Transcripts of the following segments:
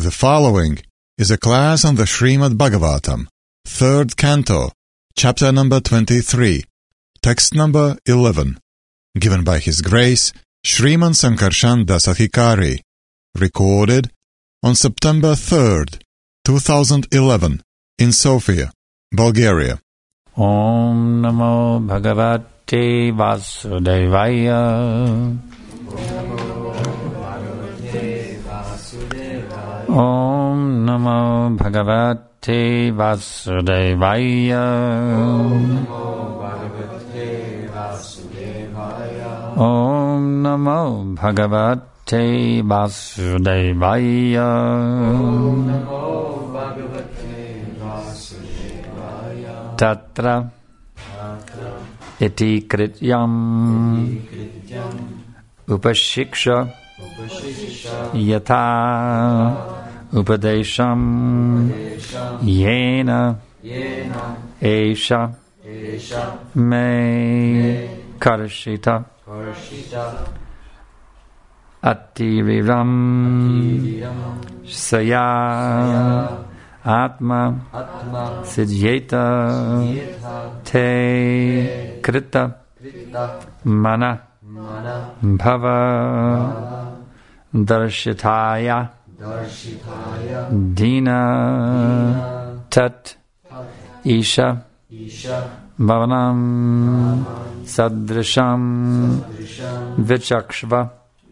The following is a class on the Srimad Bhagavatam, 3rd Canto, Chapter number 23, Text number 11, given by His Grace Shriman Sankarshan Dasahikari, recorded on September 3rd, 2011, in Sofia, Bulgaria. Om Namo Bhagavate Vasudevaya. Om Namo Bhagavate Vasudevaya. Om Namo Bhagavate Vasudevaya. Tatra iti krityam upashiksha yatha upadesham yena esha me karshita atiriram saya Atma Siddhyeta Te Krita Mana Bhava Darshitaya Dina Tat Isha Bhavanam Sadrisham Vichakshva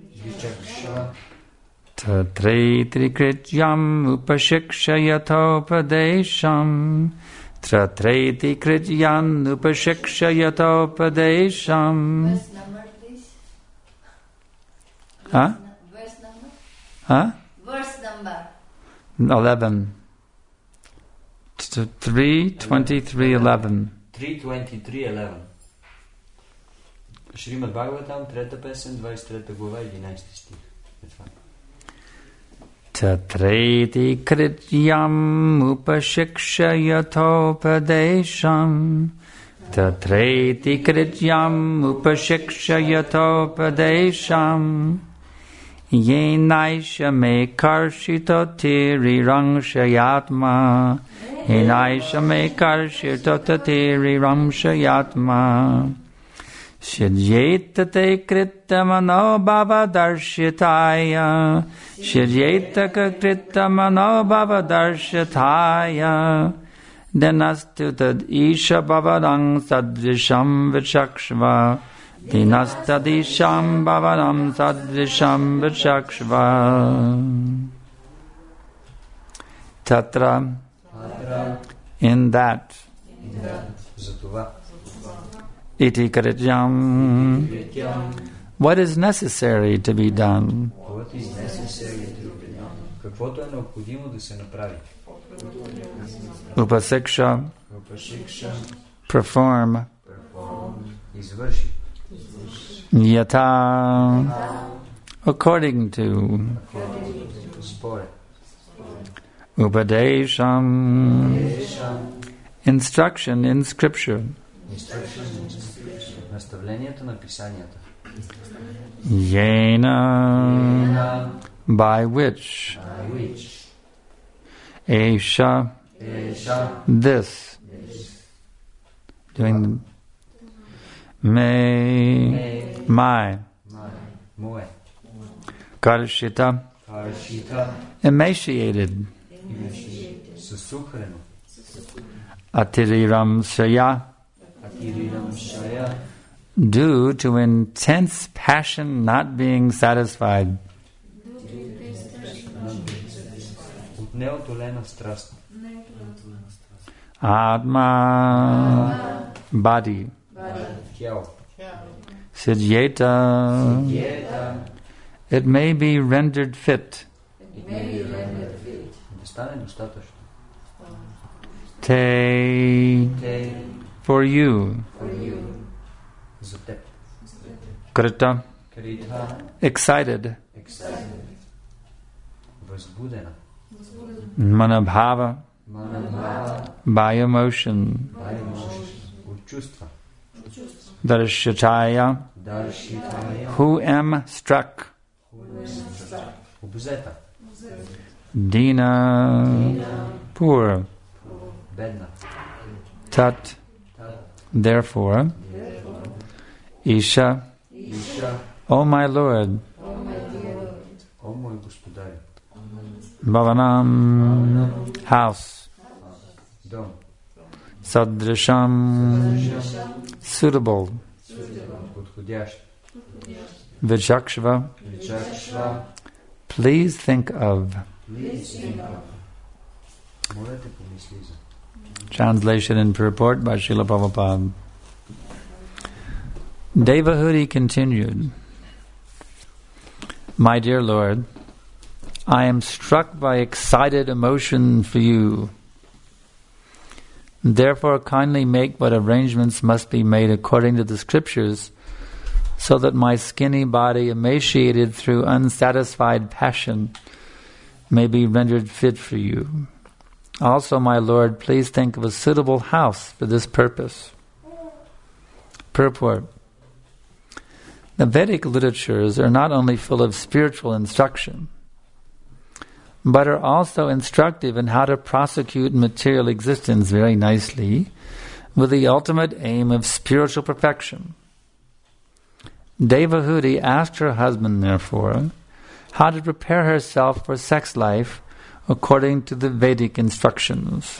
Tatretri krityam upashikshayatopadesham. Tatretri krityam upashikshayatopadesham. Verse number, please. Huh? Verse number? Huh? Verse number. 11. 3:23:11. 3:23:11. Шримад Бхагаватам, 3 песен, 23 глава, 11 стих. Tatreti krityam upashikshayatopadesham. Tatreti krityam upashikshayatopadesham. Yenaisha me karshito tirirangshayatma. Yenaisha me karshito tirirangshayatma. Shidyeta te kritamano bhava darshitaya. Shidyeta ka kritamano bhava darshitaya. Dinastu tad isha bhavadang sadrisham vichakshva. Dinastad isham bhavadam sadrisham vichakshva. Tatra, in that. Iti krityam. What is necessary to be done? Каквото е необходимо да се направи. Upasiksha. Perform. Извърши. Yata. According to. Според. Upadesham. Instruction in scripture. Наставлението на писанията. Yena. By which. Esha. This. Doing the my. Мое. Karshita. Emaciated. Съсухрено. Atiriram Shaya. Due to intense passion not being satisfied. От неотолена страст. Atma. Body. Тяло. Siddhyeta. It may be rendered fit. Да стане достатъчно. Te. For you. За теб. Krita. Критха. Excited. Възбудена. Manabhava. By emotion. От чувства. Darshitaya. Who am struck. Обзета. Dina, poor. Бедна. Tat, therefore. Isha, Иша. O my Lord. О мой Господарю. Bhavanam, house. Дом. Sadrisham, suitable. Подходящ. Vichakshva, Вичакшва. please think of. Моля те помисли за. Translation and purport by Srila Prabhupada. Devahuti continued, My dear Lord, I am struck by excited emotion for you. Therefore kindly make what arrangements must be made according to the scriptures, so that my skinny body, emaciated through unsatisfied passion, may be rendered fit for you. Also, my Lord, please think of a suitable house for this purpose. Purport. The Vedic literatures are not only full of spiritual instruction, but are also instructive in how to prosecute material existence very nicely, with the ultimate aim of spiritual perfection. Devahuti asked her husband, therefore, how to prepare herself for sex life according to the Vedic instructions.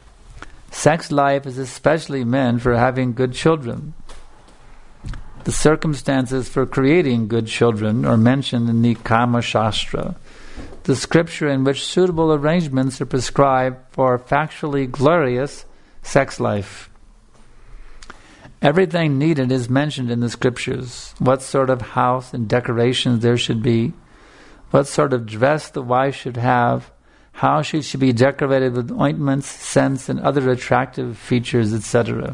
Sex life is especially meant for having good children. The circumstances for creating good children are mentioned in the Kama Shastra, the scripture in which suitable arrangements are prescribed for factually glorious sex life. Everything needed is mentioned in the scriptures. What sort of house and decorations there should be, what sort of dress the wife should have, how she should be decorated with ointments, scents, and other attractive features, etc.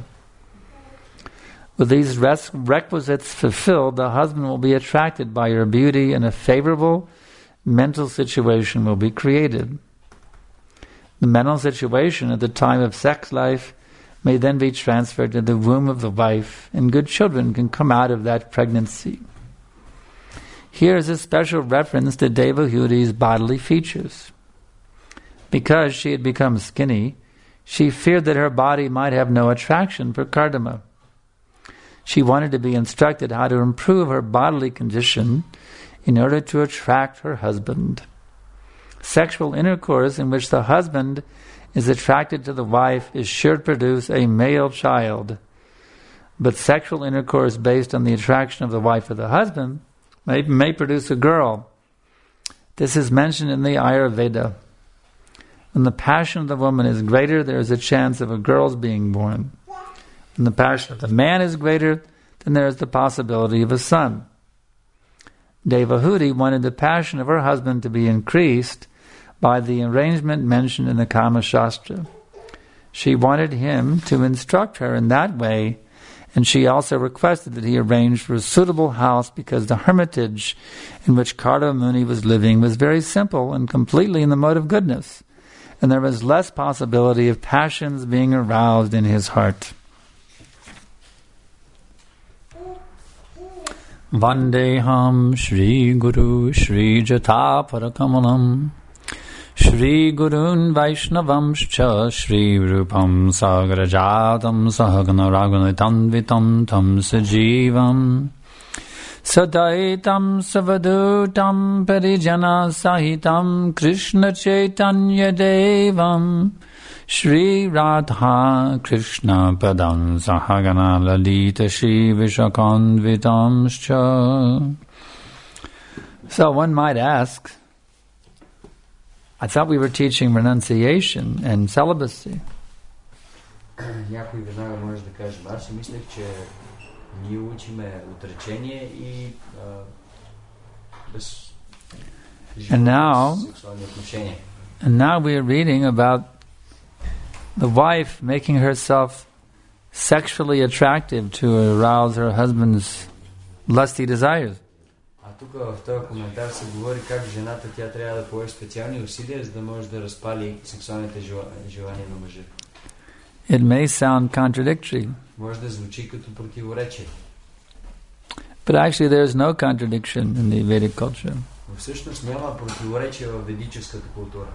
With these requisites fulfilled, the husband will be attracted by your beauty, and a favorable mental situation will be created. The mental situation at the time of sex life may then be transferred to the womb of the wife, and good children can come out of that pregnancy. Here is a special reference to Devahuti's bodily features. Because she had become skinny, she feared that her body might have no attraction for Kardama. She wanted to be instructed how to improve her bodily condition in order to attract her husband. Sexual intercourse in which the husband is attracted to the wife is sure to produce a male child, but sexual intercourse based on the attraction of the wife or the husband may produce a girl. This is mentioned in the Ayurveda. When the passion of the woman is greater, there is a chance of a girl's being born. When the passion of the man is greater, then there is the possibility of a son. Devahuti wanted the passion of her husband to be increased by the arrangement mentioned in the Kama Shastra. She wanted him to instruct her in that way, and she also requested that he arrange for a suitable house because the hermitage in which Karda Muni was living was very simple and completely in the mode of goodness, and there was less possibility of passions being aroused in his heart. Vandeham Shri Guru Shri Jata Parakamalam Shri Gurun Vaishnavamscha Shri Rupam Sagrajatam Sahagana Raghunaitanvitam Tam Sajivam Sadaitam Savadutam Parijana Sahitam Krishna Chaitanya Devam Shri Radha Krishna Padam Sahagana Lalita Shri Vishakanvitamscha. So one might ask, I thought we were teaching renunciation and celibacy. Някой веднага може да каже, аз си мислех, че ние учиме отречение и без сексуални отношения. And now we are reading about the wife making herself sexually attractive to arouse her husband's lusty desires. А тук в този коментар се говори как жената тя трябва да положи специални усилия, за да може да разпали сексуалните желания на мъжа. It may sound contradictory. Може да звучи като противоречие. But actually there is no contradiction in the Vedic culture. Но всъщност няма противоречие в ведическата култура.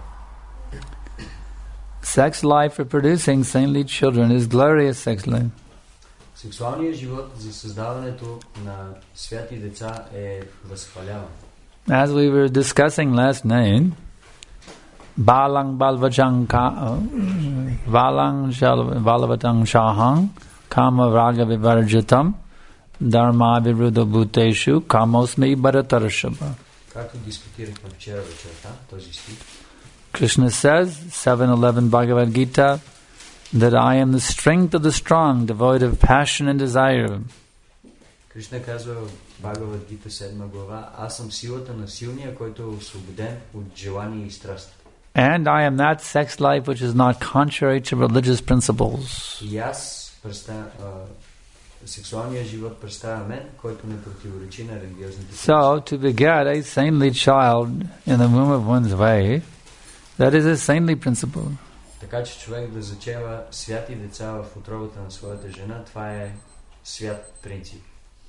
Sex life for producing saintly children is glorious sex life. Сексуалният живот за създаването на святи деца е възхваляван. As we were discussing last night, Balang Balavachang Shahang Kama Raga Vivarjitam Dharma Viruddha Bhuteshu Kamosmi Bharatarshava. Както дискутирахме вчера вечерта, този стих, Krishna says, 7:11 Bhagavad Gita, that I am the strength of the strong, devoid of passion and desire. Кришна казва в Бхагавад Гита 7 глава: аз съм силата на силния, който е освободен от желание и страст. And I am that sex life which is not contrary to religious principles. И аз сексуалният живот представя мен, който не противоречи на религиозните принципи. So, to beget a saintly child in the womb of one's wife, that is a saintly principle. Така че човек да зачева святи деца в утробата на своята жена, това е свят принцип.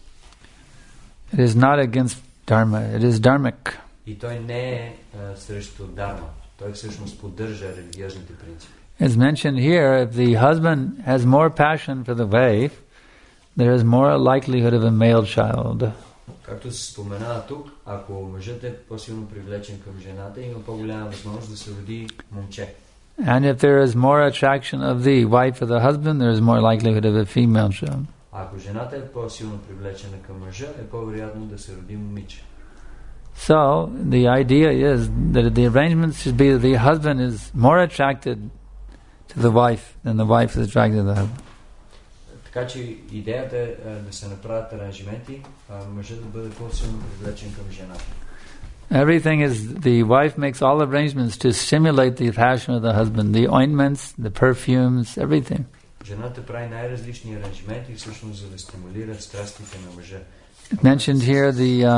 It is not against dharma, it is dharmic. И той не е срещу дарма. Той всъщност поддържа религиозните принципи. As mentioned here, if the husband has more passion for the wife, there is more likelihood of a male child. Както се споменава тук, ако мъжът е по-силно привлечен към жената, има по-голяма възможност да се роди момче. And if there is more attraction of the wife for the husband, there is more likelihood of a female child. Ако жената е по-силно привлечена към мъжа, е по-вероятно да се роди момиче. So, the idea is that the arrangement should be that the husband is more attracted to the wife than the wife is attracted to the husband. Така че идеята е да се направят аранжименти, мъжът да бъде по-силно привлечен към жената. Everything is, the wife makes all arrangements to stimulate the passion of the husband, the ointments, the perfumes, everything. Жената прави най-различни аранжименти, всъщност за да стимулира страстите на мъжа. Mentioned here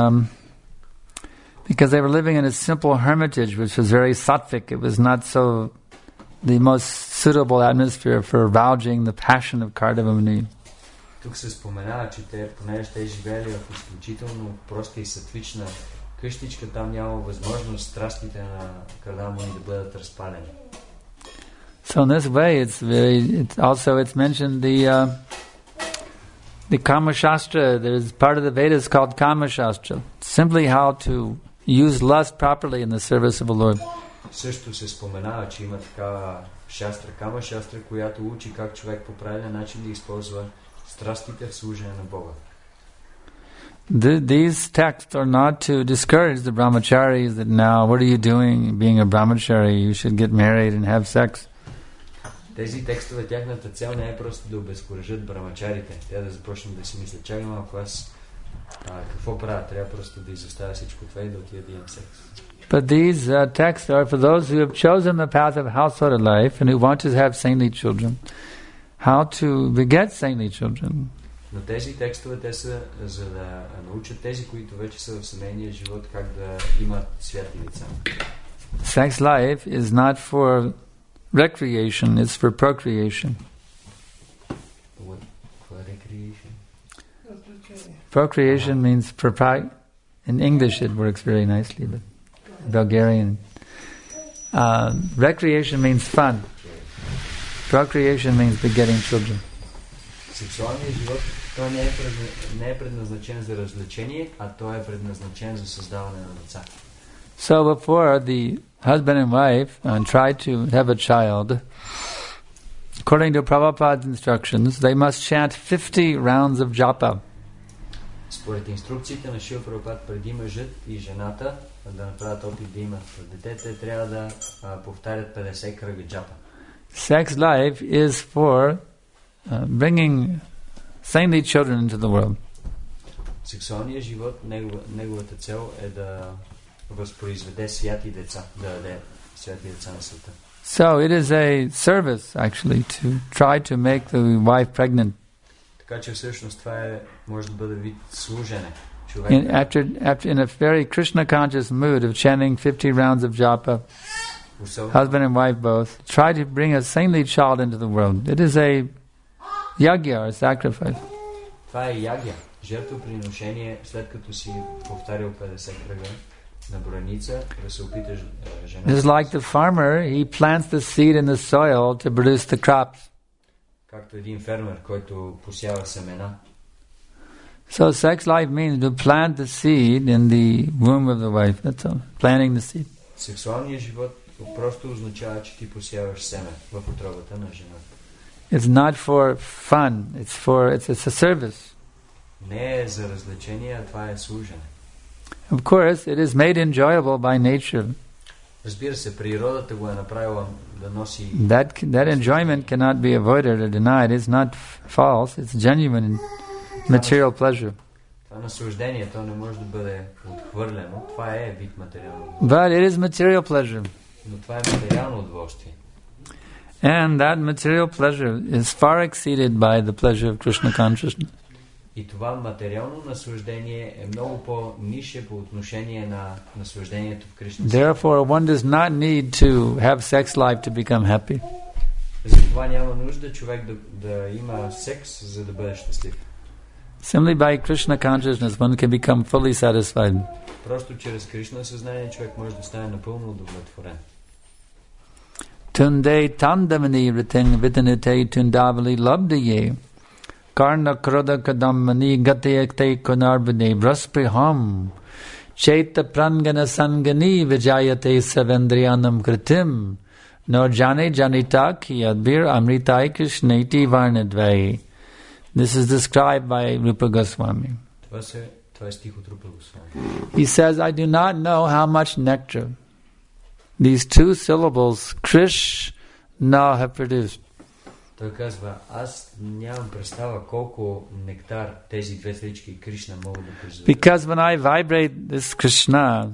because they were living in a simple hermitage which was very sattvic, it was not so the most suitable atmosphere for arousing the passion of Kardama Muni. Тук се споменава, че понеже те живели в изключително проста и сатвична къщичка, там няма възможност страстите на Кардама Муни да бъдат разпалени. So in this way, it's mentioned the Kama Shastra. There's part of the Vedas called Kama Shastra, simply how to use lust properly in the service of the Lord. Също се споменава, че има такава шастра, Кама Шастра, която учи как човек по правилен начин да използва страстите в служение на Бога. These texts are not to discourage the brahmacharis that now, what are you doing being a brahmachari? You should get married and have sex. Тези текстове, тяхната цел не е просто да обезкуражат брамачарите. Те да започнат да си мислят, чакай малко, аз какво правя? Трябва просто да изоставя всичко това и да отида да имам секс. But these texts are for those who have chosen the path of household life and who want to have saintly children. How to beget saintly children. Но тези текстове, те са за да научат тези, които вече са в семейния живот, как да имат святи деца. Sex life is not for recreation, it's for procreation. What recreation? Procreation means in English it works very nicely, but Bulgarian. Recreation means fun. Procreation means begetting children. Сексуалният живот, той не е предназначен за развлечение, а той е предназначен за създаване на деца. So before the husband and wife try to have a child, according to Prabhupada's instructions, they must chant 50 rounds of japa. Според инструкциите на Шрила Прабхупад, преди мъжът и жената да направят опит да имат дете, те трябва да повтарят 50 кръга джапа. Sex life is for bringing saintly children into the world. Сексуалният живот, неговата цел е да възпроизведе святи деца, да даде святи деца на света. So it is a service actually to try to make the wife pregnant. Така че всъщност това може да бъде вид служене. After in a very Krishna conscious mood of chanting 50 rounds of japa, husband and wife both, try to bring a saintly child into the world. It is a yagya or sacrifice. Това е ягя, жертвоприношение, след като си повтарял 50 кръга, на бройница, да се опиташ жена. Just like the farmer, he plants the seed in the soil to produce the crops. Както един фермер, който посява семена. So sex life means to plant the seed in the womb of the wife. That's all. Planting the seed. Сексуалният живот просто означава, че ти посяваш семе в утробата на жената. It's not for fun. It's a service. Не е за развлечение, а това е служене. Of course, it is made enjoyable by nature. Разбира се, природата го е направила да носи... That enjoyment cannot be avoided or denied. It's not false. It's genuine material pleasure. Това наслаждение, то не може да бъде отхвърлено. Това е вид материално. But it is material pleasure. Но това е материално удоволствие. And that material pleasure is far exceeded by the pleasure of Krishna consciousness. И това материално наслаждение е много по-нише по отношение на наслаждението в Кришна. Therefore, one does not need to have sex life to become happy. Затова няма нужда човек да има секс, за да бъде щастлив. Simply by Krishna consciousness, one can become fully satisfied. Просто чрез Кришна съзнание човек може да стане напълно удовлетворен. Tunde tandamani riting vitanite tundavali labdaye karna kroda kadamani gatayakte konarbane braspriham chaita prangana sangani vijayate savendriyanam kritim no jane janita ki adbir amritai krishneti varnadvai. This is described by Rupa Goswami. Това е стих от Рупа Госвами. He says, I do not know how much nectar these two syllables, Krishna, have produced. Той казва, аз нямам представа колко нектар тези две стрички Кришна могат да произведат. Because when I vibrate this Krishna,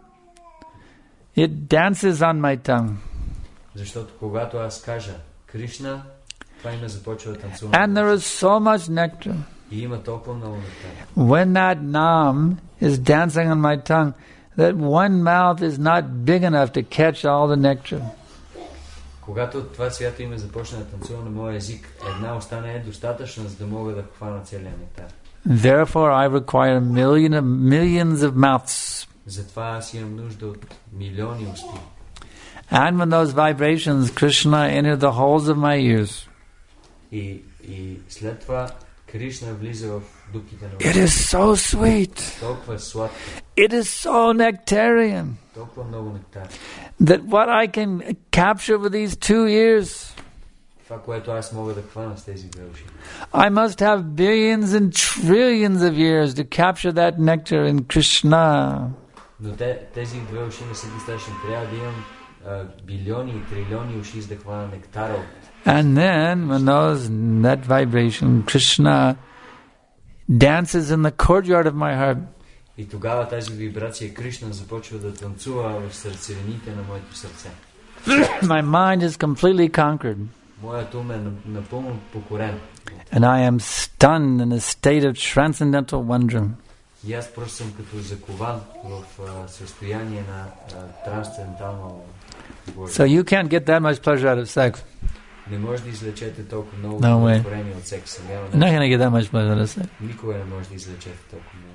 it dances on my tongue. Защото когато аз кажа Кришна, това име започва да танцува. And there is so much nectar. И има толкова много нектар. When that nam is dancing on my tongue, that one mouth is not big enough to catch all the nectar. Когато това свято име започне да танцува на моя език, една уста не е достатъчна, за да мога да хвана целия нектар. Therefore, I require millions of mouths. Затова аз имам нужда от милиони усти. And when those vibrations, Krishna, enter the holes of my ears, И след това Кришна влиза в дупките на it is so sweet. толкова сладко, It is so nectarian толкова много нектар. that what I can capture with these 2 ears, Това, което аз мога да хвана с тези две уши. I must have billions and trillions of years to capture that nectar in Krishna. Но тези две уши не са достатъчни. Трябва да имам билиони и трилиони уши, за да хвана нектара от. And then, when that vibration, Krishna dances in the courtyard of my heart. И тогава тази вибрация Кришна започва да танцува в сърцевините на моето сърце. My mind is completely conquered. Моят ум е напълно покорен. And I am stunned in a state of transcendental wonder. И аз просто съм като закован в състояние на трансцендентално Божие. So you can't get that much pleasure out of sex. Не може да извлечете толкова много No way. удовлетворение от секса. You're not going to get that much pleasure out of sex. Никога не може да извлечете толкова много.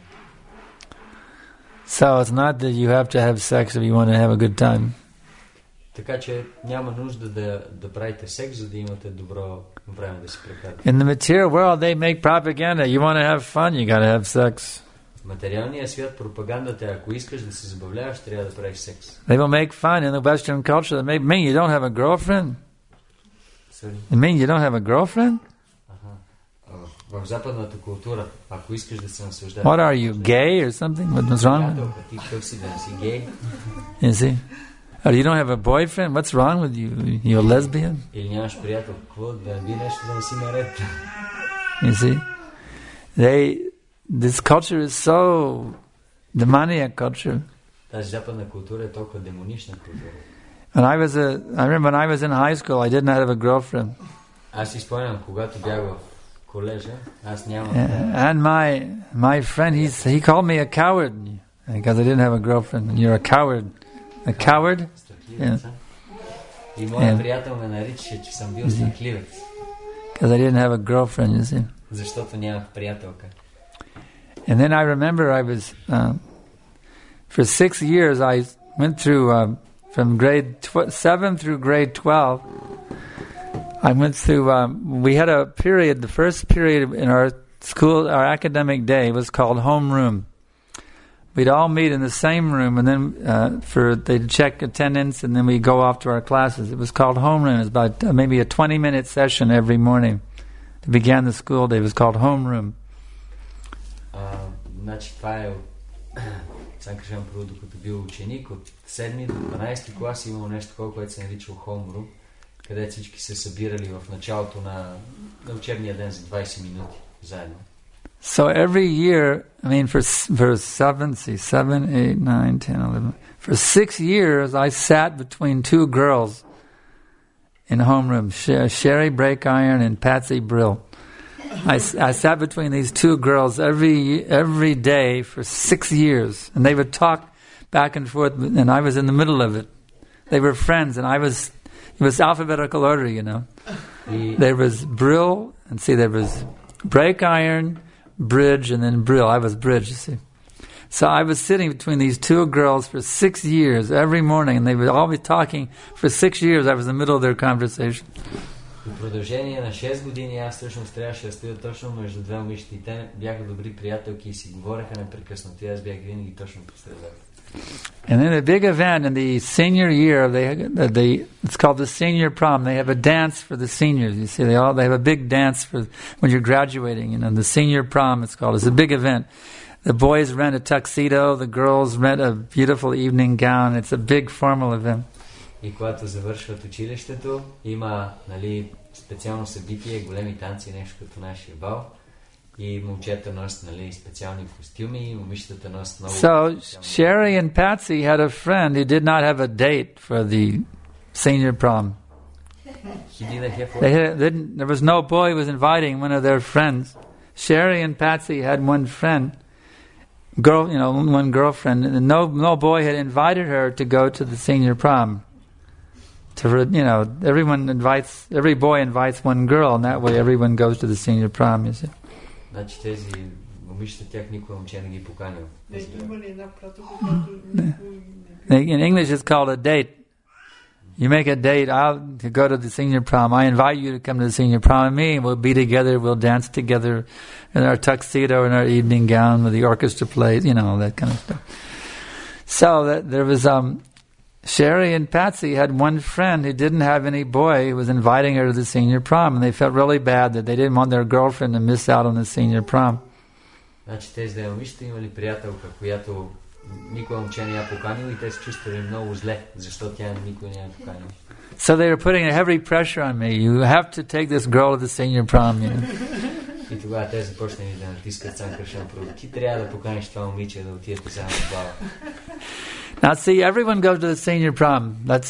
So it's not that you have to have sex if you want to have a good time. Така че няма нужда да правите секс, за да имате добро време да си прекарате. In the material world, they make propaganda. You want to have fun, you got to have sex. В материалния свят пропагандата, ако искаш да се забавляваш, трябва да правиш секс. They will make fun in the Western culture. They mean you don't have a girlfriend. It means you don't have a girlfriend? В западната култура, ако искаш да се наслаждаваш. What are you, gay or something? What's wrong with you? Ти какъв си, да не си гей? You see? Or you don't have a boyfriend? What's wrong with you? You're a lesbian? Или нямаш приятел? Какво? Да би нещо да не си наред? You see? This culture is so demoniac culture. Тази западна култура е толкова демонична култура. I remember when I was in high school, I didn't have a girlfriend. Аз си спомням, когато бях в колежа, аз нямам. And my friend, he called me a coward because I didn't have a girlfriend. You're a coward. A coward? Yeah. И моят приятел ме наричаше, че съм бил страхливец. Because I didn't have a girlfriend, you see. Защото нямах приятелка. And then I remember I was For 6 years, I went through from grade 7 through grade 12. I went through. We had a period. The first period in our school, our academic day, was called homeroom. We'd all meet in the same room, and then they'd check attendance, and then we'd go off to our classes. It was called homeroom. It was about maybe a 20-minute session every morning. To begin the school day, it was called homeroom. Значи това е, сега кажем първо, докато бил ученик, от 7 до 12 клас имало нещо такова, което се наричало homeroom, където всички се събирали в началото на учебния ден за 20 минути заедно. So every year, I mean, for 7, 8, 9, 10, 11, for 6 years, I sat between two girls in homeroom, Sherry Breakiron and Patsy Brill. I sat between these two girls every day for 6 years, and they would talk back and forth, and I was in the middle of it. They were friends, and it was alphabetical order, you know. There was Brill, and see, there was Breakiron, Bridge, and then Brill. I was Bridge, you see. So I was sitting between these two girls for 6 years every morning, and they would all be talking for 6 years. I was in the middle of their conversation. В продължение на 6 години аз всъщност трябваше да стоя точно между две момичета и те бяха добри приятелки и си говореха непрекъснато. Аз бях винаги точно по средата. And then a big event in the senior year, it's called the senior prom. They have a dance for the seniors. You see, they have a big dance for when you're graduating. You know, the senior prom, it's called. It's a big event. The boys rent a tuxedo. The girls rent a beautiful evening gown. It's a big formal event. И когато завършват училището, има, нали, специално събитие, големи танци, нещо като нашия бал. И момчета носят, нали, специални костюми, и момичетата носят много... So, Sherry and Patsy had a friend who did not have a date for the senior prom. There was no boy who was inviting one of their friends. Sherry and Patsy had one friend, one girlfriend, and no boy had invited her to go to the senior prom. Every boy invites one girl, and that way everyone goes to the senior prom, you see. Значи тези момичета, тях никой момче не ги поканил. In English it's called a date. You make a date to go to the senior prom. I invite you to come to the senior prom with me. We'll be together. We'll dance together in our tuxedo and our evening gown with the orchestra plays, all that kind of stuff. So there was Sherry and Patsy had one friend who didn't have any boy who was inviting her to the senior prom, and they felt really bad that they didn't want their girlfriend to miss out on the senior prom. Значи тези две момичета имали приятелка, която никой момче не я поканил, и те се чувствали много зле, защото тя никой не я поканил. So they were putting a heavy pressure on me. You have to take this girl to the senior prom, И тогава те започнали да натискат Санкършан Прабу. Ти трябва да поканиш това момиче да отидете заедно в бала. Now, see, everyone goes to the senior prom.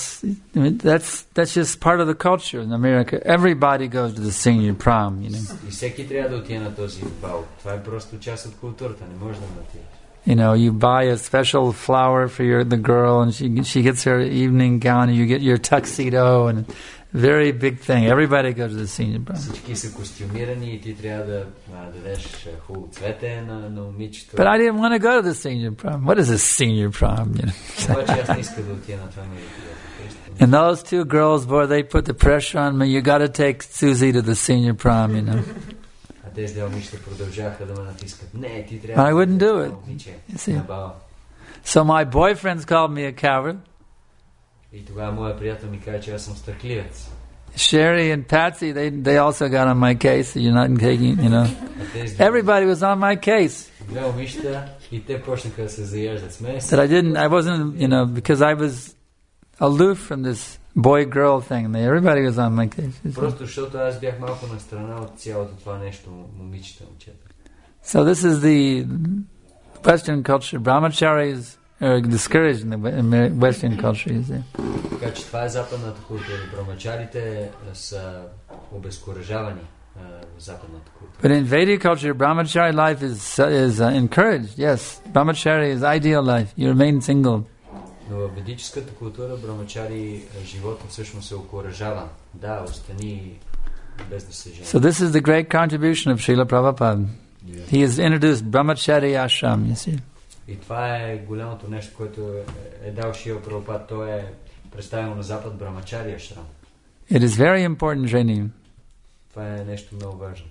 That's just part of the culture in America. Everybody goes to the senior prom, И всеки трябва да отиде на този бал. Това е просто част от културата. Не може да отидеш. You buy a special flower for the girl, and she gets her evening gown, and you get your tuxedo, and very big thing. Everybody goes to the senior prom. Всички са костюмирани и ти трябва да дадеш хубаво цвете на момичето. But I didn't want to go to the senior prom. What is a senior prom? Обаче аз не искам да отида на това мероприятие. And those two girls, boy, they put the pressure on me. You got to take Susie to the senior prom, А тези две момичета продължаха да ме натискат. Не, ти трябва. I wouldn't do it. So my boyfriends called me a coward. И тогава моя приятел ми каза, че аз съм страхливец. Sherry and Patsy, they also got on my case. You're not taking, Everybody was on my case. Две момичета и те почнаха да се заяждат с мен. That I wasn't, because I was aloof from this boy-girl thing. Everybody was on my case. Просто защото аз бях малко на страна от цялото това нещо, момичета, момчета. So this is the Western culture. Brahmacharis are discouraged in the Western culture, you see. Така че това е западната култура. Брамачарите са обезкуражавани в западната култура. But in Vedic culture, Brahmachari life is encouraged. Yes, Brahmachari is ideal life. You remain single. Но в ведическата култура Брамачари живота всъщност се окуражава. Да, остани без да се жени. So this is the great contribution of Srila Prabhupada. Yeah. He has introduced Brahmachari ashram, you see. И това е голямото нещо, което е дал Шрила Прабхупад. То е представено на Запад Брамачария Ашрам. It is very important training. Това е нещо много важно.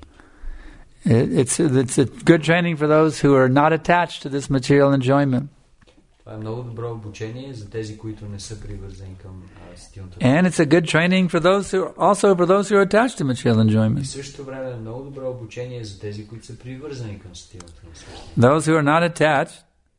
It's a good training for those who are not attached to this material enjoyment. Това е много добро обучение за тези, които не са привързани към стилното. And it's a good training for those who are attached to material И enjoyment. също време е много добро обучение за тези, които са привързани към стилното наслаждение. Those who are not attached,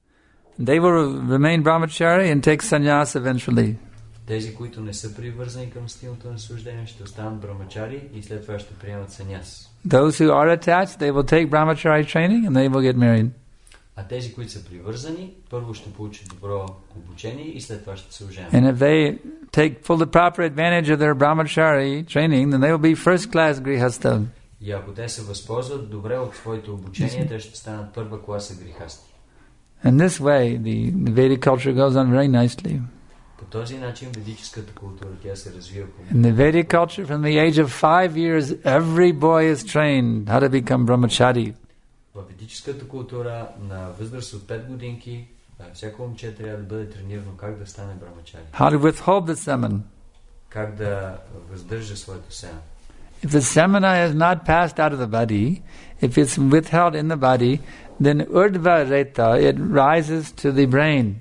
they will remain brahmachari and take sannyas eventually. Тези, които не са привързани към стилното наслаждение, ще останат брамачари и след това ще приемат саняс. Those who are attached, they will take brahmachari training and they will get married. А тези, които са привързани, първо ще получат добро обучение и след това ще се оженят. And if they take full the proper advantage of their brahmachari training, then they will be first class grihastha. И ако те се възползват добре от своето обучение, те ще станат първа класа грихасти. And this way, the Vedic culture goes on very nicely. По този начин ведическата култура тя се развива. In the Vedic culture, from the age of 5 years, every boy is trained how to become brahmachari. В ведическата култура на възраст от 5 годинки всяко момче трябва да бъде тренирано как да стане брамачари. How to withhold the semen. Как да въздържа своето семе. If the semena is not passed out of the body, if it's withheld in the body, then urdhva reta, it rises to the brain.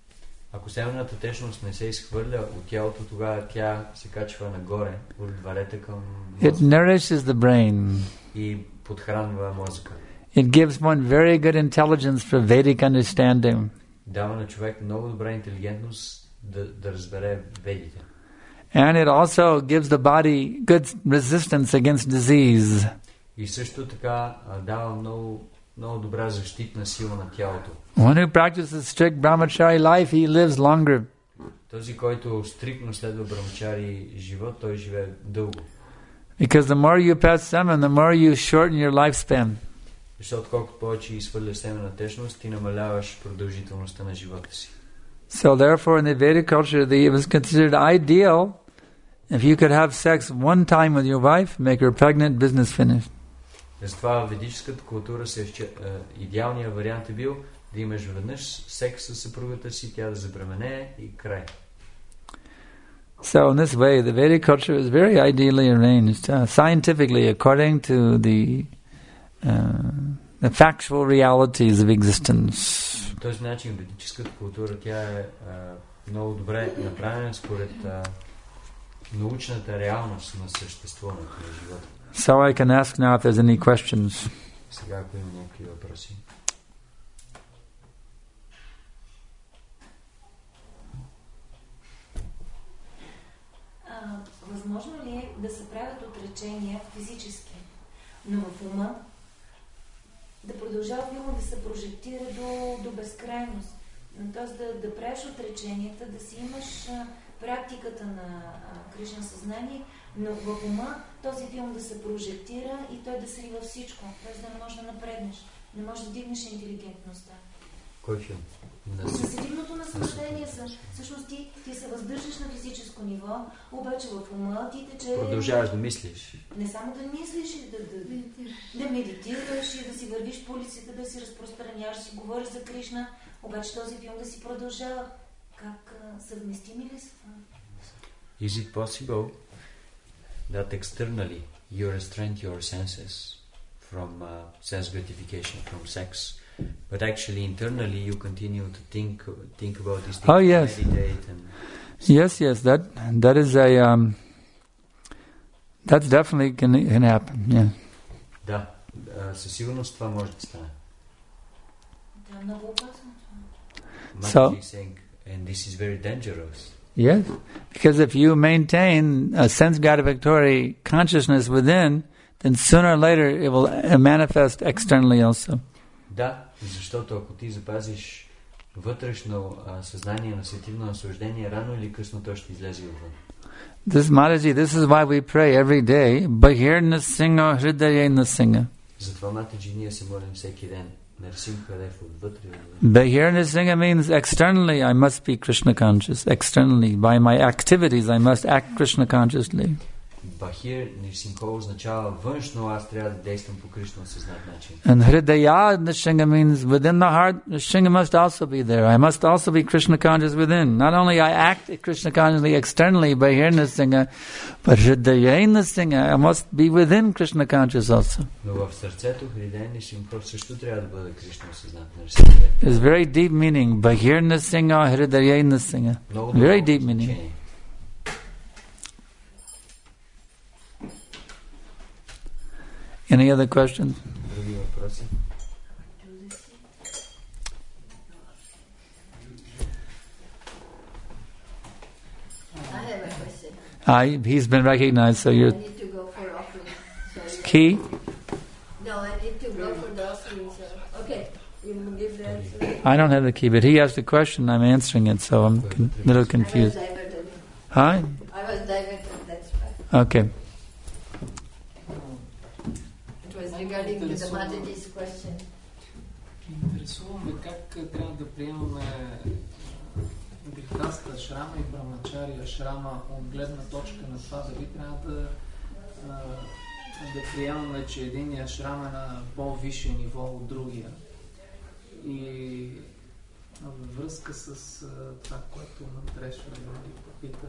Ако семената течност не се изхвърля от тялото, тогава тя се качва нагоре, urdhva към It мозъка nourishes the brain. и подхранва мозъка. It gives one very good intelligence for Vedic understanding. Дава на човек много добра интелигентност да разбере ведите. And it also gives the body good resistance against disease. И също така дава много добра защитна сила на тялото. One who practices strict brahmachari life, he lives longer. Този, който стриктно следва брамачари живот, той живее дълго. Because the more you pass semen, the more you shorten your lifespan. Защото колкото повече изхвърля семена течност, ти намаляваш продължителността на живота си. So therefore in the Vedic culture, it was considered ideal if you could have sex one time with your wife, make her pregnant, business finished. Затова в ведическата култура идеалният вариант е бил да имаш веднъж секс с съпругата си, тя да забременее и край. So in this way, the Vedic culture is very ideally arranged, scientifically, according to the factual realities of existence. По този начин ведическата култура тя е много добре направена според научната реалност на съществуването на живота. So I can ask now if there's any questions. Сега ако има някакви въпроси. Възможно ли е да се правят отречения физически, но в ума да продължава филма да се прожектира до безкрайност? Тоест да правиш отреченията, да си имаш практиката на Кришна съзнание, но в ума този филм да се прожектира и той да срива всичко, т.е. да не можеш да напреднеш, не можеш да дигнеш интелигентността. Кой филм? За дивното наслаждение, всъщност ти се въздържаш на физическо ниво, обаче в ума ти тече... Продължаваш да мислиш. Не само да мислиш, да медитираш и да си вървиш по улиците, да си разпространяваш, да си говориш за Кришна, обаче този филм да си продължава. Как съвместими ли са това? Is it possible that externally you restrain your senses from sense gratification, from sex, but actually internally you continue to think about these things, yes. meditate and... Yes, that is that definitely can happen, yeah. Да, със сигурност това може да стане. Това е много опасно. Mataji is saying, and this is very dangerous. Yes, because if you maintain a sense gratificatory consciousness within, then sooner or later it will manifest externally also. Да, защото ако ти запазиш вътрешно съзнание на сетивно наслаждение, рано или късно то ще излезе отвън. This is why we pray every day, Bahirna Singha Hridayena Singha. Затова, Матаджи, ние се молим всеки ден. Bahirna Singha means externally I must be Krishna conscious. Externally, by my activities I must act Krishna consciously. Бахир Нирсимха означава външно, аз трябва да действам по Кришна осъзнат начин. And Hridaya Nrsimha means within the heart, Nrsimha must also be there. I must also be Krishna conscious within. Not only I act Krishna consciously externally by Bahir Nrsimha, but Hridaya Nrsimha, I must be within Krishna conscious also. Но в сърцето Хридая Нирсимха също трябва да бъде Кришна осъзнат. It's very deep meaning. Bahir Nrsimha, Hridaya Nrsimha. Very deep meaning. Any other questions? Други въпроси? I have a question. He's been recognized, so I you're... need to go for offering. So Key? No, I need to go for the offering. So okay, you give the answer. I don't have the key, but he asked a question, I'm answering it, so I'm a little confused. I was diverted. Huh? I was diverted, that's why. Okay. It was regarding to the Mataji's question. Интересуваме как трябва да приемаме грехаста Ашрама и Брамачари Ашрама от гледна точка на това дали трябва да приемаме, че единия ашрам е на по-висше ниво от другия. И във връзка с това, което Мантрешва ви попита,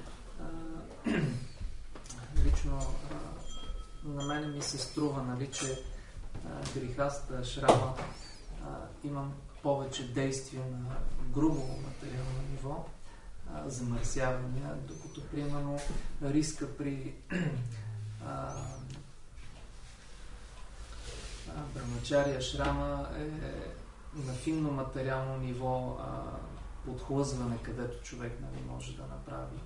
лично на мене ми се струва, нали, че грехаста Ашрама имам повече действия на грубо материално ниво, замърсявания, докато примерно риска при Брамачари Ашрама е на финно материално ниво, подхлъзване, където човек, нали, може да направи.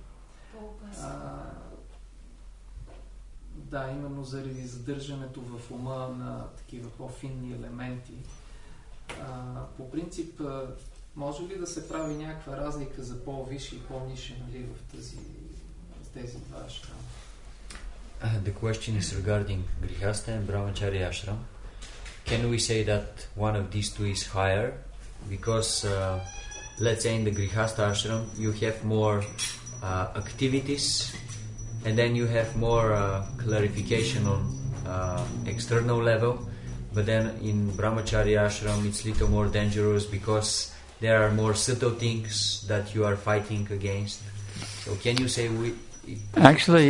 Да, именно заради задържането в ума на такива по-финни елементи. По принцип, може ли да се прави някаква разлика за по-висши и по-ниши, нали, в тези два ашрама? The question is regarding Grihastha and Brahmachari ashram. Can we say that one of these two is higher? Because let's say in the Grihastha ashram you have more activities, and then you have more clarification on external level. But then in Brahmachari ashram it's little more dangerous because there are more subtle things that you are fighting against. So can you say Actually,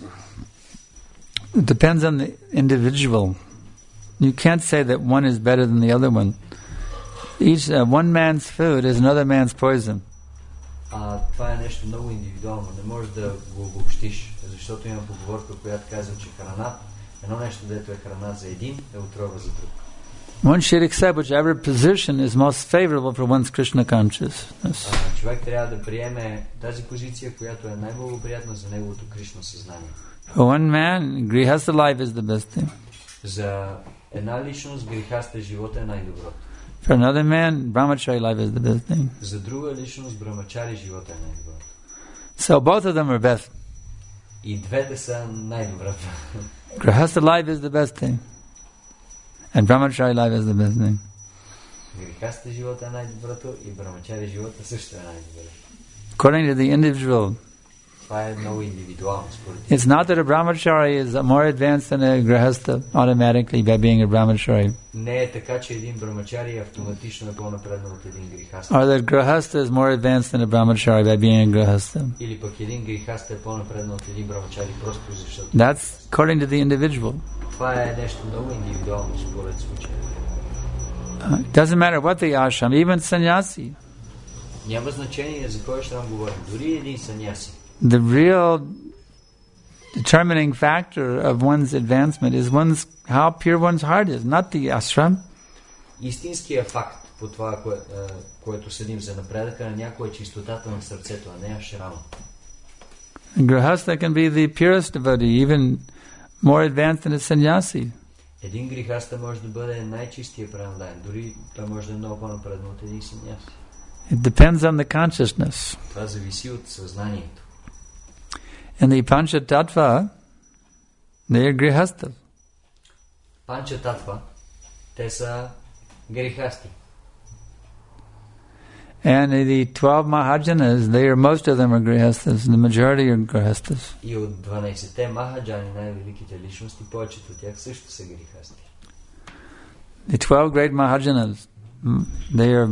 it depends on the individual. You can't say that one is better than the other one. Each one man's food is another man's poison. Това е нещо много индивидуално. Не можеш да го обобщиш, защото има поговорка, която казва, че храна, едно нещо, дето е храна за един, е отрова за друг. One should accept whichever position is most favorable for one's Krishna consciousness. Човек трябва да приеме тази позиция, която е най-благоприятна за неговото Кришна съзнание. For one man, Grihastha life is the best thing. За една личност Грихастha живота е най-доброто. For another man, Brahmachari life is the best thing. За друга личност Брамачари живота е най-доброто. So both of them are best. И двете са най-доброто. Grihastha life is the best thing. And Brahmachari life is the best thing. Грихастha живота е най-доброто и Брамачари живота също е най-доброто. According to the individual. Това е много индивидуално според. It's not that a brahmachari is more advanced than a grihastha automatically by being a brahmachari. Не е така, че един брамачари автоматично е по-напреднал от един грихастha. Or that grihastha is more advanced than a brahmachari by being a grihastha. Или пък един грихастha е по-напреднал от един брамачари просто защото. That's according to the individual. Това е нещо много индивидуално според случая. It doesn't matter what the ashram, even sannyasi. Няма значение за кой ашрам говорим. Дори един саняси. The real determining factor of one's advancement is how pure one's heart is, not the ashram. Истинският факт по това, което съдим за напредъка на някоя чистотата на сърцето, а не ашрама. Grihastha can be the purest devotee, even more advanced than a sannyasi. Един грихастha може да бъде най-чистия предандаен, дори той може да е много по-напреднал от един саняси. It depends on the consciousness. Това зависи от съзнанието. And the Panchatattva, they are grihastha. Panchatattva, те са грихасти. And the 12 Mahajanas, most of them are grihasthas. The majority are grihasthas. И от 12-те махаджани, най-великите личности, повечето от тях също са грихасти. The 12 great Mahajanas, they are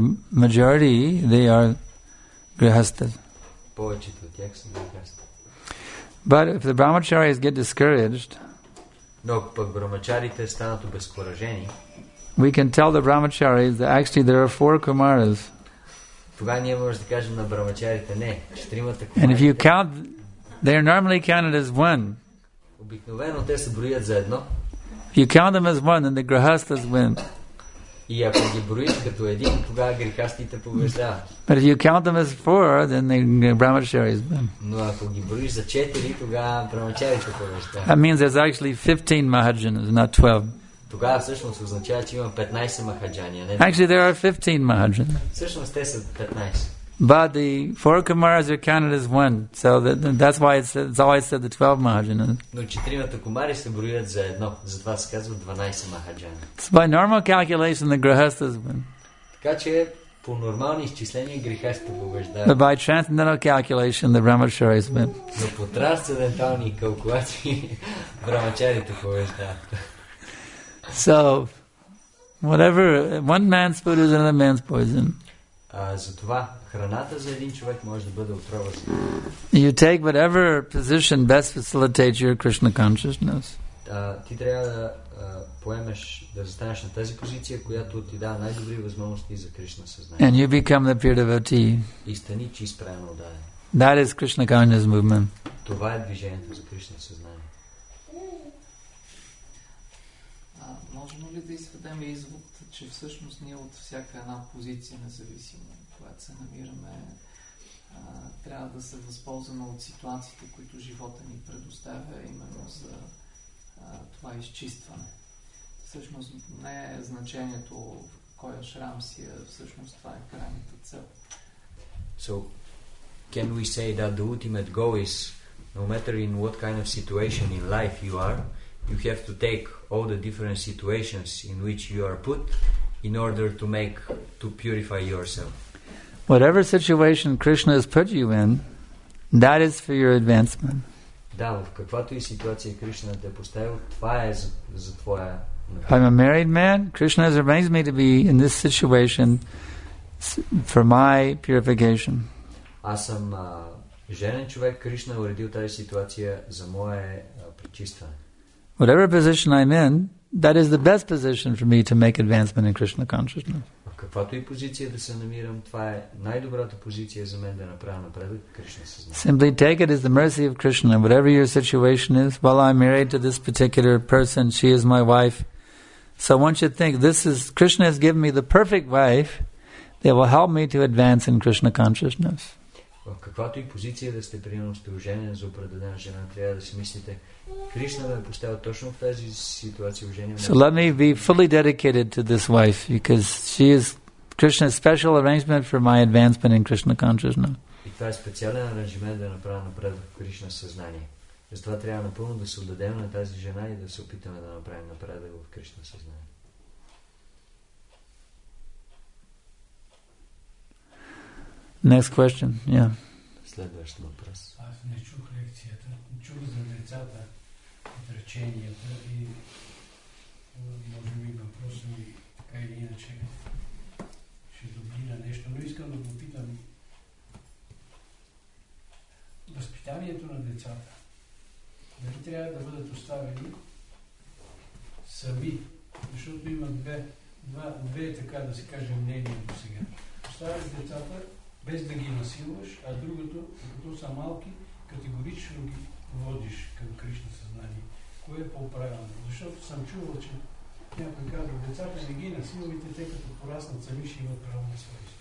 grihasthas. Повечето от тях са грихасти. But if the brahmacharis get discouraged, но пък брамачарите станат обезкуражени, we can tell the brahmacharis that actually there are 4 kumaras. Тогава ние можем да кажем на брамачарите, не, 4-мата And if you кумарите. count, they are normally counted as one. Обикновено те се броят за едно. If you count them as one, then the grihasthas win. И ако ги броиш като един, тогава грехастите побеждават. But if you count them as 4, then the brahmacharis win. Но ако ги броиш за 4, тогава брамачарите побеждават. That means there's actually 15 Mahajanas, not 12. Тогава всъщност означава, че има 15 махаджания. Не? Actually, there are 15 Mahajanas. Всъщност те са 15. But the 4 kumaras are counted as one. So that's why it's always said the 12 Mahajanas. Но 4-мата кумари се броят за едно. Затова се казва 12 махаджани. So by normal calculation, the grihasthas win. Така че по нормални изчисления грехастите But побеждават. by transcendental calculation, the brahmacharis win. Но по трансцендентални калкулации брамачарите побеждават. So, whatever, one man's food is another man's poison. Затова храната за един човек може да бъде отрова за друг. You take whatever position best facilitates your Krishna consciousness. Ти трябва да поемеш, да застанеш на тази позиция, която ти дава най-добри възможности за Кришна съзнание. And you become the pure devotee. И стани чист правилно отдаден. That is Krishna conscious movement. Това е движението за Кришна съзнание. Можем ли да изведем извод, че всъщност ние от всяка една позиция независимо, когато се намираме, трябва да се възползваме от ситуациите, които живота ни предоставя именно за това изчистване. Всъщност не е значението в кой ашрам си, всъщност това е крайната цел. So, can we say that the ultimate goal is, no matter in what kind of situation in life you are, you have to take all the different situations in which you are put in order to purify yourself. Whatever situation Krishna has put you in, that is for your advancement. Да, в каквато и ситуация Кришна те е поставил, това е за твоя I'm a married man. Krishna has arranged me to be in this situation for my purification. Аз съм женен човек, Кришна е уредил тази ситуация за мое пречистване. Whatever position I'm in, that is the best position for me to make advancement in Krishna consciousness. В каквато и позиция да се намирам, това е най-добрата позиция за мен да направя напредък Кришна съзнание. Simply take it as the mercy of Krishna. Whatever your situation is, while I'm married to this particular person, she is my wife. So one should think, Krishna has given me the perfect wife that will help me to advance in Krishna consciousness. В каквато и позиция да сте приемно сте оженен за определена жена, трябва да си мислите, Кришна ме е поставил точно в тази ситуация оженен. So let me be fully dedicated to this wife because she is Krishna's special arrangement for my advancement in Krishna consciousness. И това е специален аранжимент да направя напредък в Кришна съзнание. Затова трябва напълно да се отдадем на тази жена и да се опитаме да направим напредък в Кришна съзнание. Next question, yeah. Следващ въпрос. Аз не чух лекцията. Чух за децата, отреченията и може би въпросът ми така или иначе ще дублира нещо, но искам да попитам възпитанието на децата. Дали трябва да бъдат оставени сами, защото има две така да се каже мнения до сега. Оставяш децата без да ги насилваш, а другото, като са малки, категорично ги водиш към Кришна съзнание. Кое е по-правилно? Защото съм чувал, че някой казва, децата не ги насилвайте, те като пораснат сами ще имат право на своите.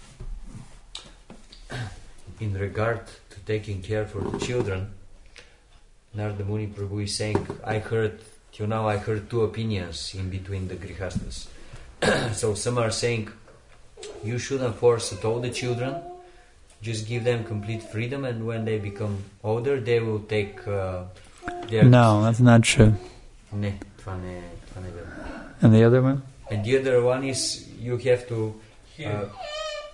In regard to taking care for the children, Narada Muni Prabhu is saying, till now I heard two opinions in between the grihastas. So some are saying, you shouldn't force at all the children, just give them complete freedom, and when they become older, they will take their... No, that's not true. Не, това не е And the other one? And the other one is, you have to...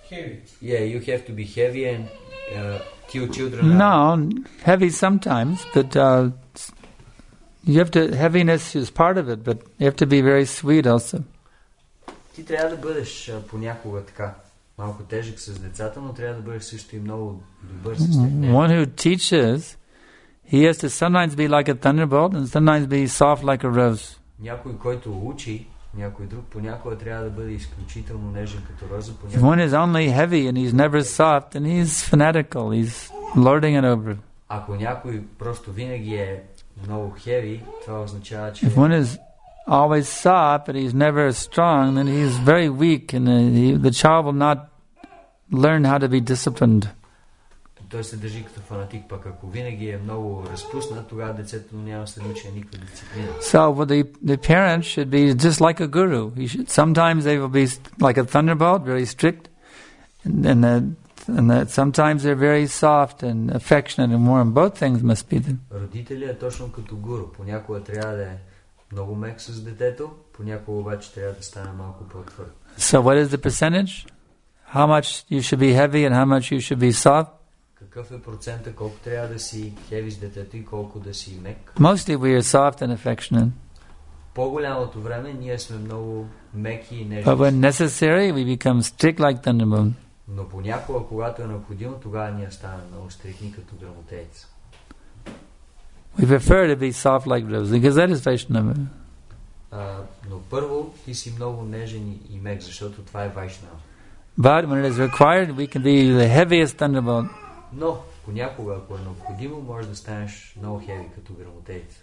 Heavy. Yeah, you have to be heavy and kill children. No, heavy sometimes, but you have to. Heaviness is part of it, but you have to be very sweet also. Ти трябва да бъдеш понякога така малко тежък с децата, но трябва да бъдеш също и много добър с тях. One who teaches, he has to sometimes be like a thunderbolt and sometimes be soft like a rose. Някой, който учи, някой друг, понякога трябва да бъде изключително нежен като роза. If one is only heavy and he's never soft, and he's fanatical, he's lording it over. Ако някой просто винаги е много heavy, това означава, че... If one is always soft but he's never strong, then he's very weak and the child will not learn how to be disciplined. Той се държи като фанатик, пък ако винаги е много разпуснат, тогава децето няма да се научи никаква дисциплина. So the parents should be just like a guru. Sometimes they will be like a thunderbolt, very strict, and that sometimes they're very soft and affectionate and warm. Both things must be there. Родителят е точно като гуру. Понякога трябва да е много мек с детето, понякога обаче трябва да стане малко по-твърд. So what is the percentage? How much you should be heavy and how much you should be soft? Какъв е процента, колко трябва да си heavy с детето и колко да си мек? Mostly we are soft and affectionate. По-голямото време ние сме много меки и нежни. But when necessary, we become strict like thunderbolt. Но понякога, когато е необходимо, тогава ние ставаме много стрикни като грамотеец. We prefer to be soft like rose because that is Vaishnava. Но първо ти си много нежен и мек, защото това е Вайшнава. But when it is required, we can be the heaviest thunderbolt. Но понякога, ако е необходимо, може да станеш много heavy като грамотеец.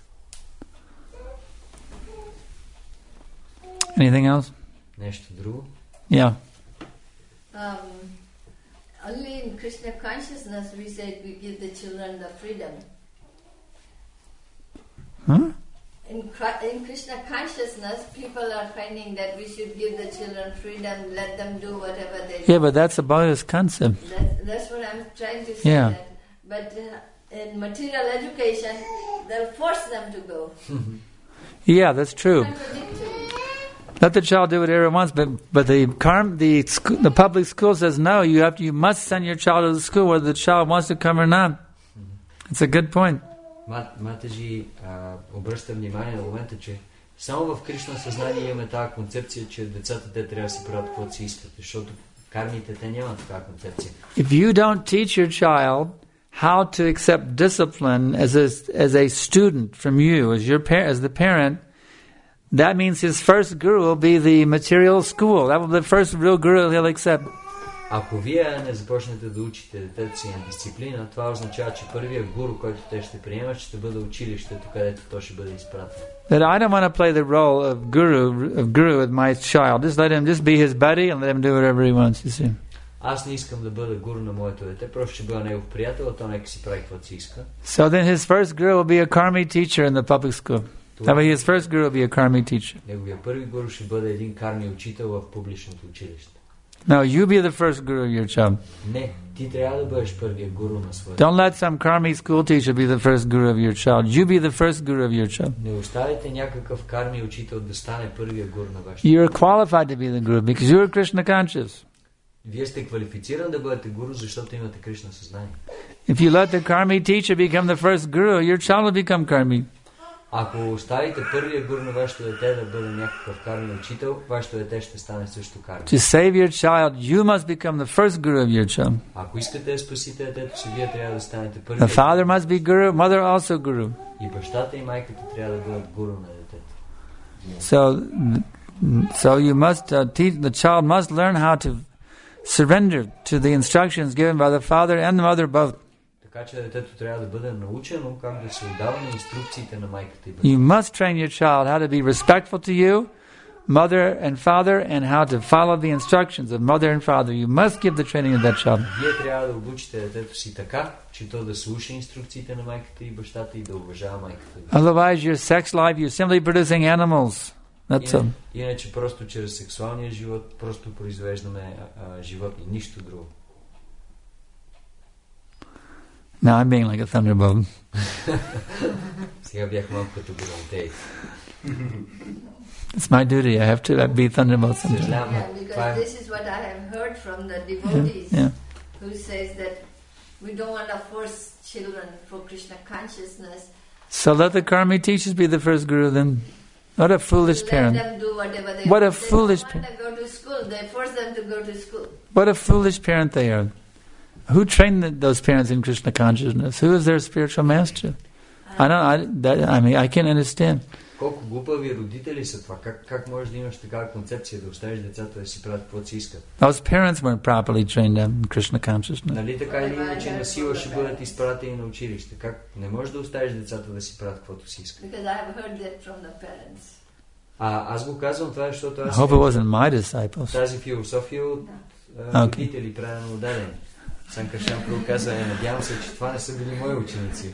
Anything else? Нещо друго? Yeah. Only in Krishna consciousness we said we give the children the freedom. Huh? In Krishna consciousness, people are finding that we should give the children freedom, let them do whatever they do. Yeah, but that's a Buddhist concept. That's what I'm trying to say. Yeah. That. But in material education, they'll force them to go. Yeah, that's true. Let the child do whatever he wants, but the public school says no. You must send your child to the school whether the child wants to come or not. It's a good point. Матаджи обръща внимание на момента, че само в Кришна съзнание имаме тази концепция, че децата те трябва да си правят каквото си искат, защото кармите те нямат такава концепция. If you don't teach your child how to accept discipline as a student from you, as the parent, that means his first guru will be the material school. That will be the first real guru he'll accept. Ако вие не започнете да учите детето си на дисциплина, това означава, че първият гуру, който те ще приемат, ще бъде училището, където то ще бъде изпратено. That I don't want to play the role of guru with my child. Just let him be his buddy and let him do whatever he wants, you see. Аз не искам да бъда гуру на моето дете, просто ще бъда негов приятел, а то нека си прави каквото си иска. So then his first guru will be a karmi teacher in the public school. That way his first guru will be a karmi teacher. Неговия първи гуру ще бъде един карми учител в публичното училище. No, you be the first guru of your child. Не, ти трябва да бъдеш първият гуру на своето. Don't let some karmi school teacher be the first guru of your child. You be the first guru of your child. Не оставите някакъв карми учител да стане първият гуру на вашето. You are qualified to be the guru because you are Krishna conscious. Вие сте квалифициран да бъдете гуру, защото имате Кришна съзнание. If you let the karmi teacher become the first guru, your child will become karmi. Ако оставите първия гуру на вашето дете да бъде някакъв карми учител, вашето дете ще стане също карми. To save your child, you must become the first guru of your child. Ако искате да спасите детето си, вие трябва да станете първият. The father must be guru, mother also guru. И бащата и майката трябва да бъдат гуру на детето. So you must teach the child must learn how to surrender to the instructions given by the father and the mother both. Така че детето трябва да бъде научено как да се отдава на инструкциите на майката и бащата. You must train your child how to be respectful to you, mother and father, and how to follow the instructions of mother and father. You must give the training of that child. Вие трябва да обучите детето си така, че то да слуша инструкциите на майката и бащата и да уважава майката и бащата. Otherwise, your sex life, you're simply producing animals. That's all. Иначе просто чрез сексуалния живот просто произвеждаме животни, нищо друго. Now I'm being like a thunderbolt. Сега бях малко като грамотеец. It's my duty. I have to be thunderbolt sometimes. Yeah, because this is what I have heard from the devotees who says that we don't want to force children for Krishna consciousness. So let the karmic teachers be the first guru then. What a foolish parent. Let them do whatever they What a want. foolish They don't want to go to school. They force them to go to school. What a foolish parent they are. Who trained those parents in Krishna consciousness? Who is their spiritual master? I can't understand. Колко глупави родители са това? Как можеш да имаш такава концепция, да оставиш децата да си правят каквото си искат? Those parents weren't properly trained in Krishna consciousness. Нали така или иначе на сила ще бъдат изпратени на училище? Как не можеш да оставиш децата да си правят каквото си искат? Because I have heard that from the parents. Аз го казвам това, защото аз... I hope it wasn't my disciples. Тази философия от родители правилно отдадени. Санкаршан Прабху каза, надявам се, че това не са били мои ученици.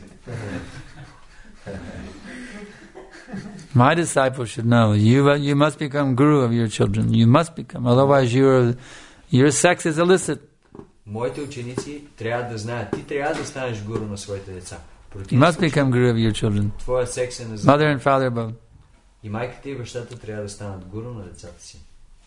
My disciples should know you must become guru of your children. You must become, otherwise your sex is illicit. Моите ученици трябва да знаят, ти трябва да станеш гуру на своите деца. You must become guru of your children. Твоя секс е незаконен. Mother and father both. И майката и бащата трябва да станат гуру на децата си.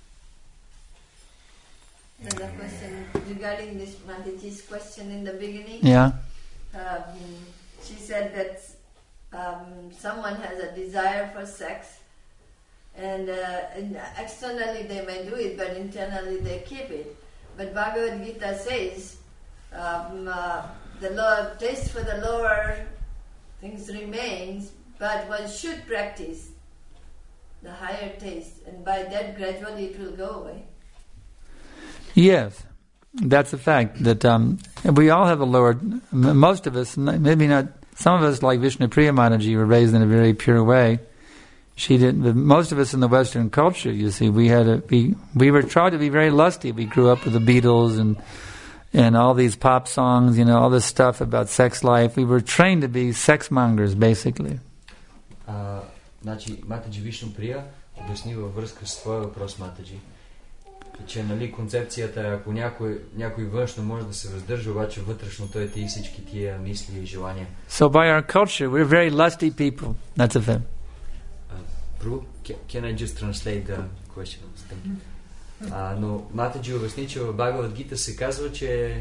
Another question regarding this Mataji's question in the beginning. Yeah. She said that someone has a desire for sex, and externally they may do it, but internally they keep it. But Bhagavad Gita says the taste for the lower things remains, but one should practice the higher taste, and by that gradually it will go away. Yes, that's a fact. That we all have a lower. Most of us, maybe not. Some of us, like Vishnu Priya Mataji, were raised in a very pure way. She didn't. But most of us in the Western culture, you see, we were taught to be very lusty. We grew up with the Beatles and all these pop songs, all this stuff about sex life. We were trained to be sex mongers, basically. Значи, Матаджи Вишну Прия обясни във връзка с твоя въпрос, Матаджи, че концепцията, ако някой външно може да се въздържа, обаче вътрешно той те и всички тия мисли и желания. So by our culture, we're very lusty people. That's a fact. Can I just translate the question? Но Матаджи обясни, че в Бхагавад Гита се казва, че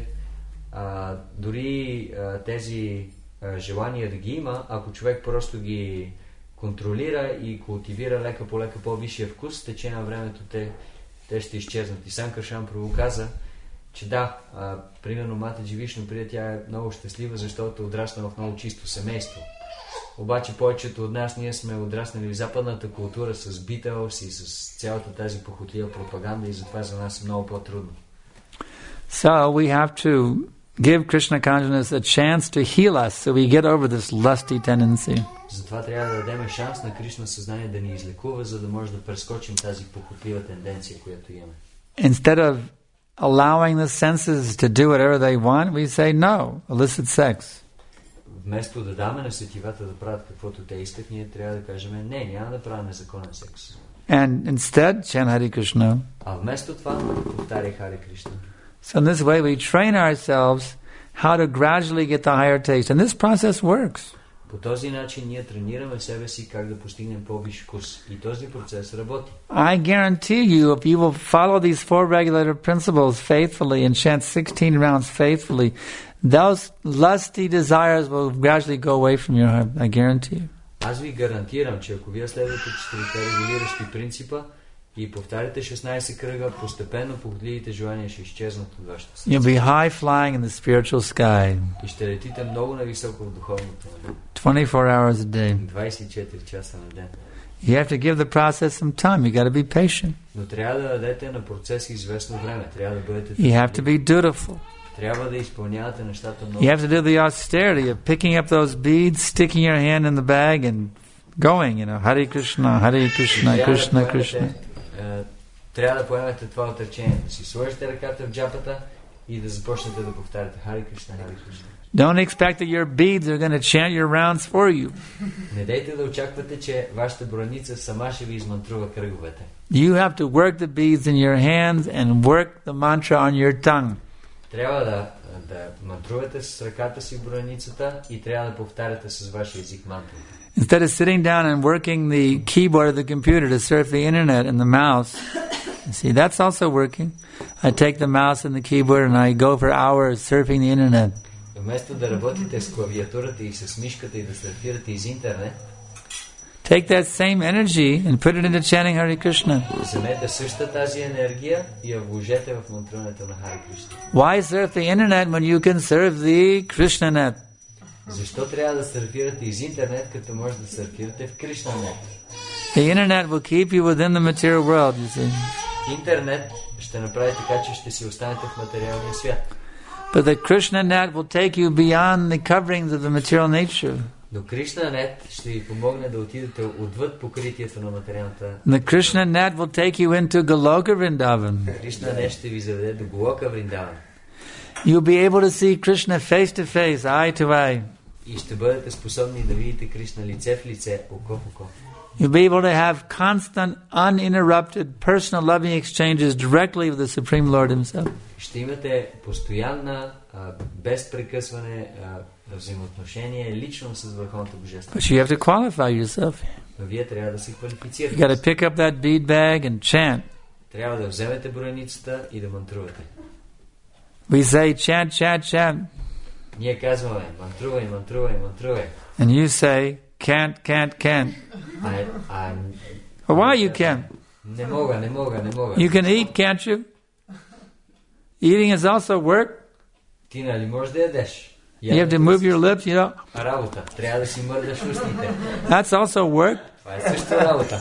дори тези желания да ги има, ако човек просто ги контролира и култивира лека по лека по-висшия вкус, с течение на времето те ще изчезнат. И Санкаршан Прабху каза, че примерно Матаджи Вишну Прия, тя е много щастлива, защото е отраснала в много чисто семейство. Обаче повечето от нас, ние сме отраснали в западната култура с Битълс и с цялата тази похотлива пропаганда и затова за нас е много по-трудно. So we have to give Krishna consciousness a chance to heal us so we get over this lusty tendency. Затова трябва да дадем шанс на Кришна съзнание да ни излекува, за да може да прескочим тази похотлива тенденция, която имаме. Instead of allowing the senses to do whatever they want, we say no, illicit sex. Вместо да даме на сетивата да правят каквото те искат, ние трябва да кажем не, няма да правим незаконен секс. And instead, chant Hare Krishna. А вместо това, повтаряй Харе Кришна. So in this way we train ourselves how to gradually get the higher taste. And this process works. По този начин ние тренираме себе си как да постигнем по-висш вкус. И този процес работи. I guarantee you, if you will follow these 4 regulative principles faithfully and chant 16 rounds faithfully, those lusty desires will gradually go away from your heart. I guarantee you. Аз ви гарантирам, че ако вие следвате 4 регулиращи принципа и повтаряте 16 кръга, постепенно похотливите желания ще изчезнат от вашата сърце. You'll be high flying in the spiritual sky. И ще летите много нависоко в духовното небе. 24 hours a day. 24 часа на ден. You have to give the process some time. You got to be patient. Но трябва да дадете на процеса известно време. Трябва да бъдете. You have to be dutiful. Трябва да изпълнявате нещата много. You have to do the austerity of picking up those beads, sticking your hand in the bag, and going. Hare Krishna, Hare Krishna, Krishna Krishna. Трябва да поемете това отречението си. Сложите ръката в джапата и да започнете да повтаряте Харе Кришна, Харе Кришна. Don't expect that your beads are going to chant your rounds for you. Не дейте да очаквате, че вашата броница сама ще ви измантрува кръговете. You have to work the beads in your hands and work the mantra on your tongue. Трябва да да мантрувате с ръката си броеницата и трябва да повтаряте с вашия език мантрата. Instead of sitting down and working the keyboard of the computer to surf the internet and the mouse, see, that's also working. I take the mouse and the keyboard and I go for hours surfing the internet. Вместо да работите с клавиатурата и с мишката и да сърфирате из интернет, take that same energy and put it into chanting Hare Krishna. Вземете същата тази енергия и я вложете в мантруването на Харе Кришна. Why surf the internet when you can surf the Krishna net? Защо трябва да сърфирате из интернет, като може да сърфирате в Кришна нет? The internet will keep you within the material world, you see. Интернет ще направи така, че ще си останете в материалния свят. But the Krishna net will take you beyond the coverings of the material nature. Но Кришна нет ще ви помогне да отидете отвъд покритието на материалната. The Krishna net will take you into Goloka Vrindavan. Кришна нет ще ви заведе до Голока Вриндаван. You'll be able to see Krishna face to face, eye to eye. И ще бъдете способни да видите Кришна лице в лице, око в око. You'll be able to have constant, uninterrupted, personal loving exchanges directly with the Supreme Lord Himself. Ще имате постоянна, без прекъсване взаимоотношение лично с Върховното Божество. But you have to qualify yourself. Но вие трябва да се You квалифицирате. got to pick up that bead bag and chant. Трябва да вземете броеницата и да мантрувате. We say chant, chant, chant. Ние казваме мантрувай, мантрувай, мантрувай. And you say can't, can't, can't. Well, why you can't? Не мога, не мога, не мога. You can eat, can't you? Eating is also work. Ти нали можеш да ядеш? You have to move your lips, you know. Работа. Трябва да си мърдаш устните. That's also work. Това е също работа.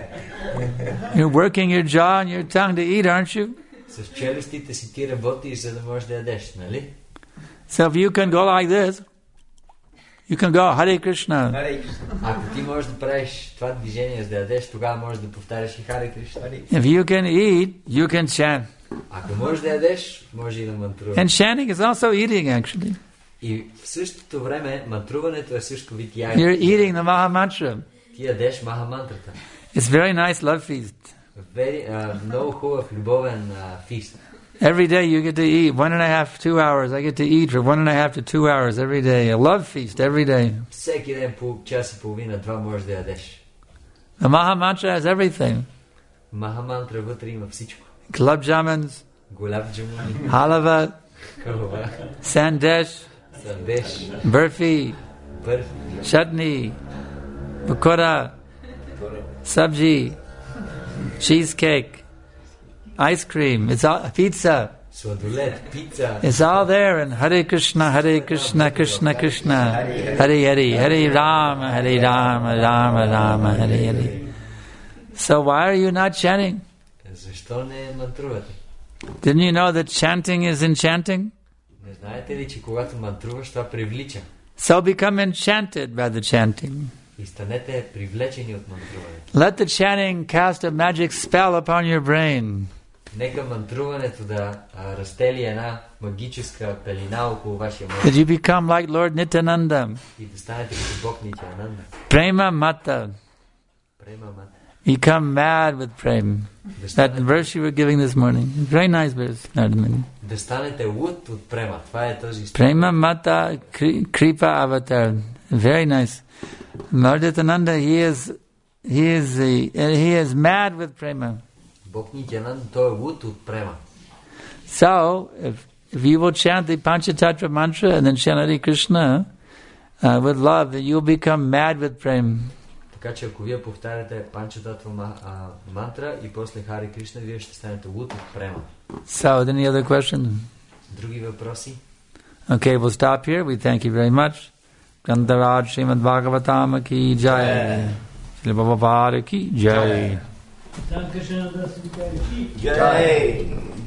You're working your jaw and your tongue to eat, aren't you? С челюстите си ти работиш, за да можеш да ядеш, нали? So if you can go like this, you can go Hare Krishna. Ако ти можеш да правиш това движение, за да ядеш, тогава можеш да повтаряш и Харе Кришна. If you can eat, you can chant. Ако можеш да ядеш, може и да мантруваш. And chanting is also eating, actually. И в същото време мантруването е също вид ядене. You're eating the Maha Mantra. Ти ядеш Маха мантрата. It's very nice love feast. Много хубав любовен фист. Every day you get to eat 1.5 to 2 hours. I get to eat for 1.5 to 2 hours every day. A love feast every day. Всеки ден по час и половина, два можеш да ядеш. The Maha Mantra has everything. Маха мантра вътре има всичко. Gulab jamuns, Гулаб джамуни, halava, халва, sandesh, сандеш, burfi, бърфи, chutney, pakora, sabji, cheesecake, ice cream. It's all pizza. сладолет, пица. It's all there in Hare Krishna, Hare Krishna, Krishna Krishna, Hare Hare, Hare Rama, Hare Rama, Rama Rama, Hare Hare. So why are you not chanting? Защо не мантрувате? Didn't you know that chanting is enchanting? Не знаете ли, че когато мантруваш, това привлича? So become enchanted by the chanting. И станете привлечени от мантруването. Let the chanting cast a magic spell upon your brain. Нека мантруването да разстели една магическа пелена около вашия мозък. That you become like Lord Nityananda. И да станете като Бог Нитянанда. Prema Mata. Према мата. Become mad with prema. That verse you were giving this morning. Very nice verse. Да станете луд от према. Това е този стих. Prema Mata Kripa Avatar. Very nice. Lord Nityananda, he is mad with prema. Бог Нитянанда, той е луд от према. So, if you will chant the Panchatattva mantra and then chant Hare Krishna with love, then you'll become mad with prema. Така че ако вие повтаряте Панчататва мантра и после Харе Кришна, вие ще станете луд от према. So, any other questions? Други въпроси? Okay, we'll stop here. We thank you very much. Gandharaj Srimad Bhagavatam ki jai. Srila Prabhupada ki jai. Danke schön, dass Sie da Jai.